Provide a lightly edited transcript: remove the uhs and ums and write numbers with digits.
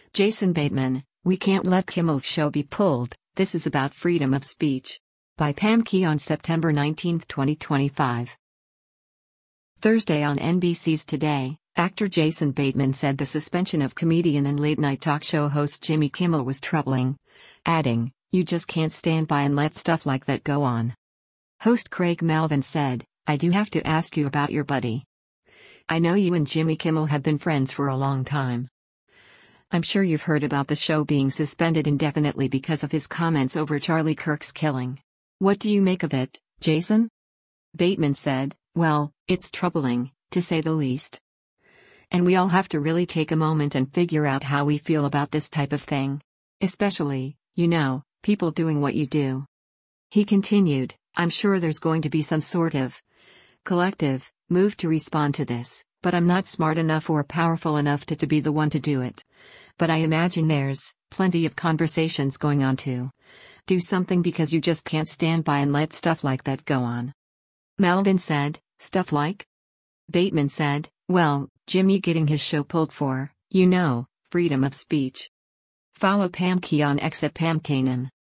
Jason Bateman, "We can't let Kimmel's show be pulled, this is about freedom of speech." By Pam Key on September 19, 2025. Thursday on NBC's Today, actor Jason Bateman said the suspension of comedian and late-night talk show host Jimmy Kimmel was troubling, adding, "You just can't stand by and let stuff like that go on." Host Craig Melvin said, "I do have to ask you about your buddy. I know you and Jimmy Kimmel have been friends for a long time. I'm sure you've heard about the show being suspended indefinitely because of his comments over Charlie Kirk's killing. What do you make of it, Jason?" Bateman said, "Well, it's troubling, to say the least. And we all have to really take a moment and figure out how we feel about this type of thing. Especially, people doing what you do." He continued, "I'm sure there's going to be some sort of collective move to respond to this, but I'm not smart enough or powerful enough to be the one to do it. But I imagine there's plenty of conversations going on to do something because you just can't stand by and let stuff like that go on." Melvin said, "Stuff like?" Bateman said, "Well, Jimmy getting his show pulled for, freedom of speech." Follow Pam Key on X at Pam Kanan.